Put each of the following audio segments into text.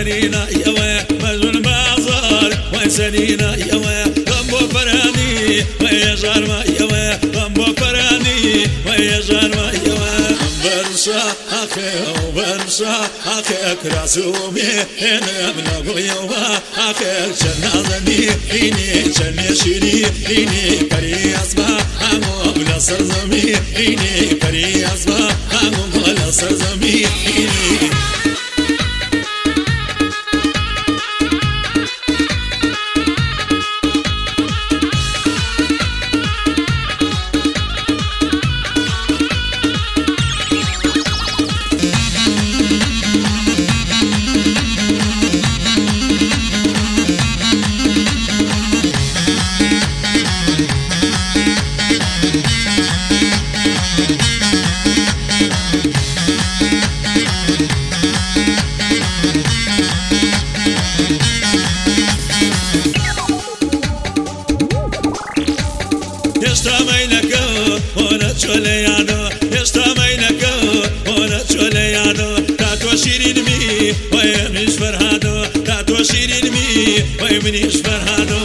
سنينا يوا مجنون بازار وسنينا يوا غمبو فراني ويجار ما يوا غمبو فراني ويجار ما يوا برشا أخي كراسومي أنا بنقول يوا أخي شنازني إني شنشري إني برياسبا أمو بلا سرزمي إني برياسبا أمو بلا سرزمي إني يستمينك وانا تشوليانو يستمينك وانا تشوليانو تاتو شيرين مي ويمنيش فرهادو تاتو شيرين مي ويمنيش فرهادو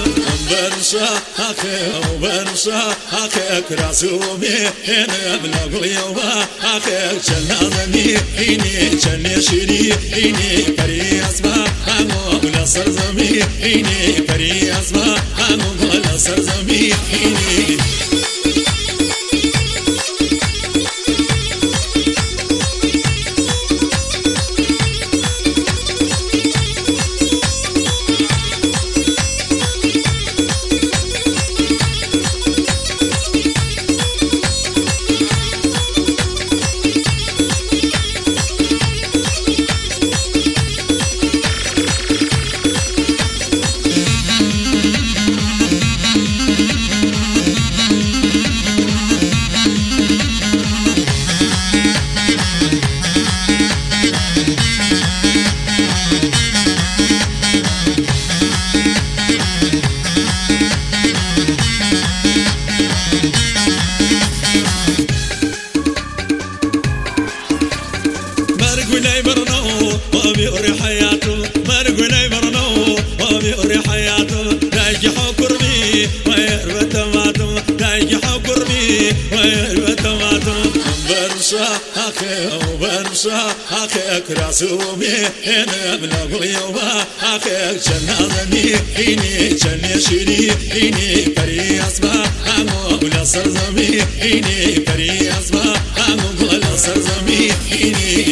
برشا أخي كراسومي أنا بنقول يوا أخي شنازني إني شنشري إني برياسبا أمو بلا سرزمي إني برياسبا أمو بلا سرزمي إني وبيوري حياته مرقوني برنو وبيوري حياته دايجي حكرمي ويربى تماتم دايجي حكرمي ويربى تماتم برشا أخي كراسومي أنا بنقول يوا أخي شنازني إني شنشري إني برياسبا أمو بلا سرزمي إني برياسبا أمو بلا سرزمي إني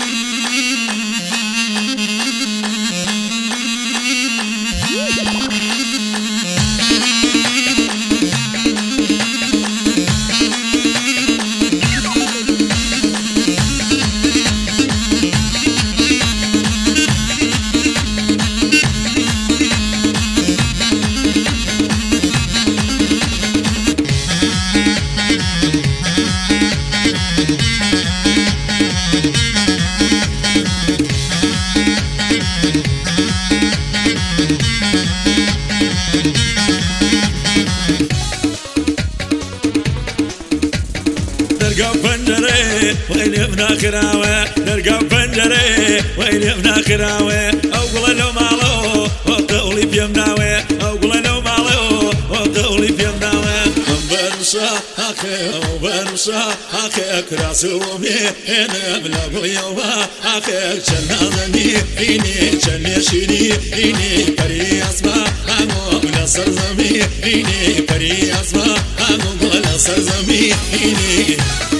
نرقب فنجري وين يبنى خراوة نرقب فنجري وين يبنى خراوة أقول لو مالو وقولي بيمناوي أقول لو مالو وقولي بيمناوي برشا أخي كراسومي أنا بنقول يوا أخي شنازني إني شنشري إني برياسبا أمو بلا سرزمي إني برياسبا أمو بلا سرزمي إني